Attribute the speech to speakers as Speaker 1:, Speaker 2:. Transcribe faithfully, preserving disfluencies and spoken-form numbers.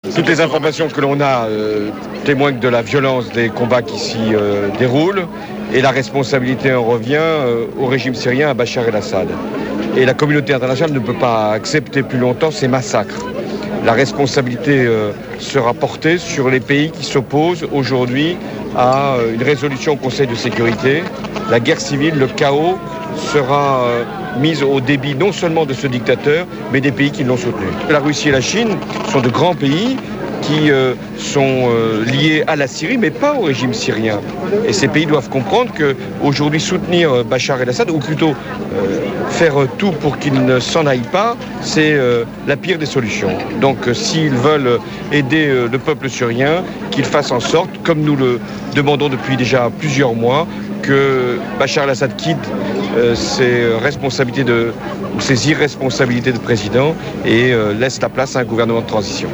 Speaker 1: Toutes les informations que l'on a euh, témoignent de la violence des combats qui s'y euh, déroulent et la responsabilité en revient euh, au régime syrien, à Bachar el-Assad. Et la communauté internationale ne peut pas accepter plus longtemps ces massacres. La responsabilité euh, sera portée sur les pays qui s'opposent aujourd'hui à euh, une résolution au Conseil de sécurité. La guerre civile, le chaos sera euh, mise au débit non seulement de ce dictateur, mais des pays qui l'ont soutenu. La Russie et la Chine sont de grands pays qui euh, sont euh, liés à la Syrie, mais pas au régime syrien. Et ces pays doivent comprendre qu'aujourd'hui, soutenir euh, Bachar el-Assad, ou plutôt euh, faire tout pour qu'il ne s'en aille pas, c'est euh, la pire des solutions. Donc euh, s'ils veulent aider euh, le peuple syrien, qu'ils fassent en sorte, comme nous le demandons depuis déjà plusieurs mois, que Bachar el-Assad quitte euh, ses responsabilités de, ou ses irresponsabilités de président et euh, laisse la place à un gouvernement de transition.